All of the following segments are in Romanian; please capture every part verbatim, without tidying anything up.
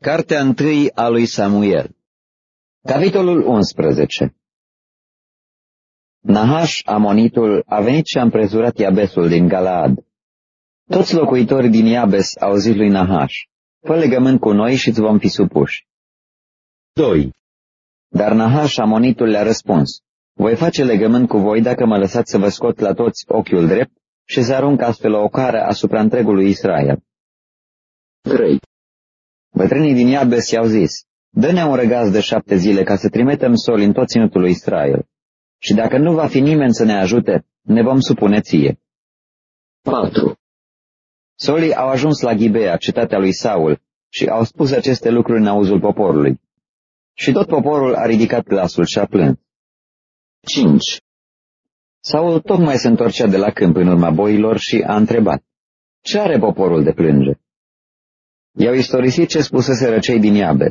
Cartea întâi a lui Samuel. Capitolul unsprezece. Nahaș, amonitul, a venit și a împrezurat Iabesul din Galaad. Toți locuitorii din Iabes au zis lui Nahaș: fă legământ cu noi și îți vom fi supuși. doi. Dar Nahaș, amonitul, le-a răspuns: voi face legământ cu voi dacă mă lăsați să vă scot la toți ochiul drept și să arunc astfel o ocară asupra întregului Israel. trei. Bătrânii din Iabes i-au zis: dă-ne un răgaz de șapte zile ca să trimitem soli în tot ținutul lui Israel. Și dacă nu va fi nimeni să ne ajute, ne vom supune ție. patru. Solii au ajuns la Ghibea, cetatea lui Saul, și au spus aceste lucruri în auzul poporului. Și tot poporul a ridicat glasul și a plâns. cinci. Saul tocmai se întorcea de la câmp în urma boilor și a întrebat: ce are poporul de plânge? I-au istorisit ce spuseseră cei din Iabes.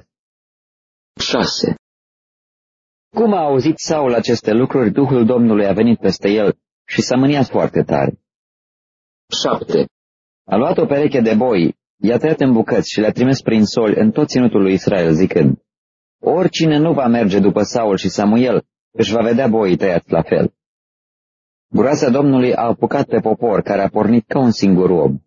șase. Cum a auzit Saul aceste lucruri, Duhul Domnului a venit peste el și s-a mâniat foarte tare. șapte. A luat o pereche de boi, i-a tăiat în bucăți și le-a trimis prin soli în tot ținutul lui Israel, zicând: oricine nu va merge după Saul și Samuel, își va vedea boii tăiați la fel. Groaza Domnului a apucat pe popor, care a pornit ca un singur om.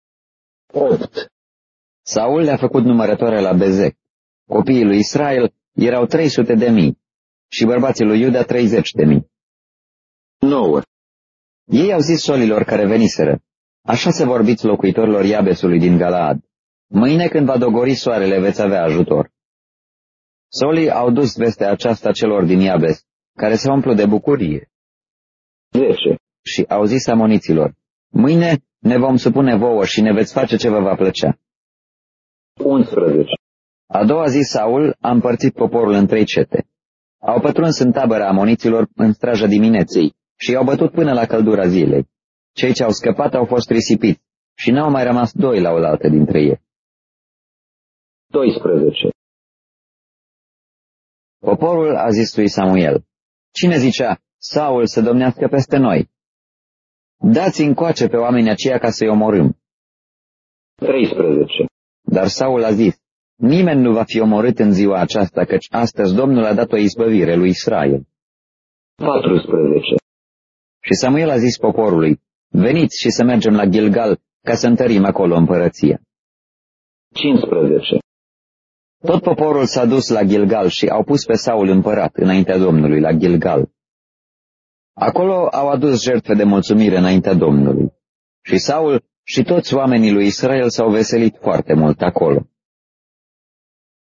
opt. Saul le-a făcut numărătoare la Bezec. Copiii lui Israel erau trei sute de mii și bărbații lui Iuda treizeci de mii. nouă. Ei au zis solilor care veniseră: așa să vorbiți locuitorilor Iabesului din Galaad: mâine când va dogori soarele veți avea ajutor. Solii au dus vestea aceasta celor din Iabes, care se umplu de bucurie. zece. Și au zis amoniților: mâine ne vom supune vouă și ne veți face ce vă va plăcea. unsprezece. A doua zi Saul a împărțit poporul în trei cete. Au pătruns în tabăra amoniților în straja dimineții și i-au bătut până la căldura zilei. Cei ce au scăpat au fost risipiți și n-au mai rămas doi la oaltă dintre ei. doisprezece. Poporul a zis lui Samuel: cine zicea: Saul să domnească peste noi? Dați încoace pe oamenii aceia ca să-i omorâm. treisprezece. Dar Saul a zis: nimeni nu va fi omorât în ziua aceasta, căci astăzi Domnul a dat o izbăvire lui Israel. paisprezece. Și Samuel a zis poporului: veniți și să mergem la Gilgal, ca să întărim acolo împărăția. cincisprezece. Tot poporul s-a dus la Gilgal și au pus pe Saul împărat înaintea Domnului la Gilgal. Acolo au adus jertfe de mulțumire înaintea Domnului. Și Saul și toți oamenii lui Israel s-au veselit foarte mult acolo.